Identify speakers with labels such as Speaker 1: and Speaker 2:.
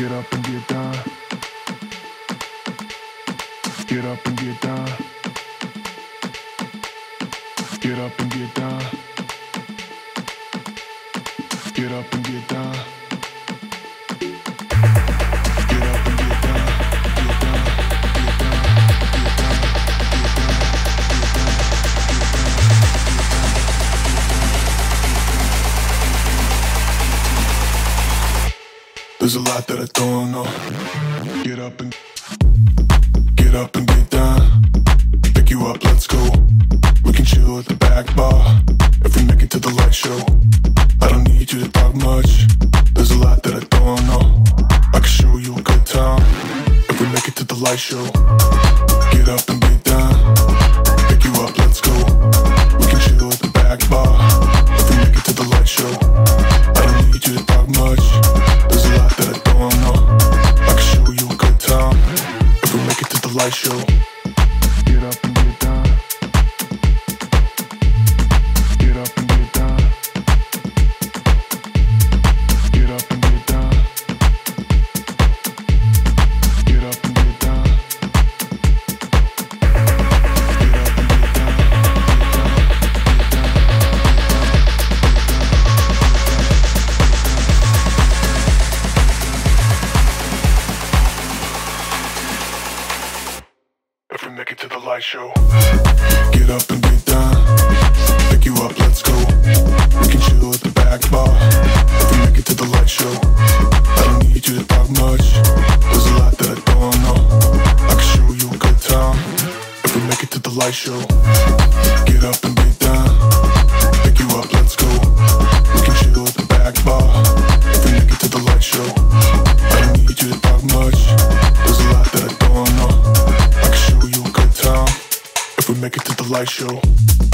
Speaker 1: Get up and get down. Get up and get down. Get up and get down. Get up and get down. Get up and get down. Get down. Get down. Get down. Get down. Get down. There's a lot that I don't know. Get up and get down. Pick you up, let's go. We can chill at the back bar if we make it to the light show. I don't need you to talk much. There's a lot that I don't know. I can show you a good time if we make it to the light show. Get up and get down. Pick you up, let's go. We can chill at the back bar if we make it to the light show. I don't need you to talk much. There's a lot that I don't know. I can show you a good time if we make it to the light show. Get up and get down. Get up and get down. Get up and get down. Get up and get down. Get up and get down. If we make it to the light show. Get up and get down. Pick you up, let's go. We can chill at the back bar if we make it to the light show. I don't need you to talk much. There's a lot that I don't know. I can show you a good time if we make it to the light show. Get up and get down. Pick you up, let's go. We can chill at the back bar if we make it to the light show. I don't need you to talk much. There's a lot that I don't know. I can show you a good time if we make it to the light show.